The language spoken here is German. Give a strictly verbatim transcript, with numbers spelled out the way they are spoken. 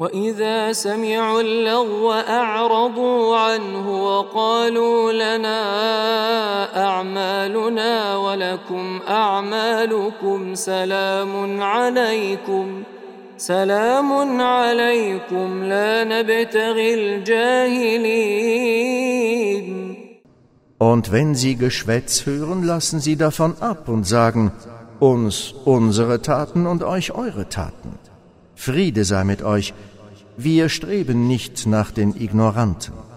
وإذا سمعوا اللغو أعرضوا عنه وقالوا لنا أعمالنا ولكم أعمالكم سلام عليكم سلام عليكم لا نبتغي الجاهلين. Und wenn sie Geschwätz hören, lassen sie davon ab und sagen, uns unsere Taten und euch eure Taten. Friede sei mit euch, wir streben nicht nach den Ignoranten.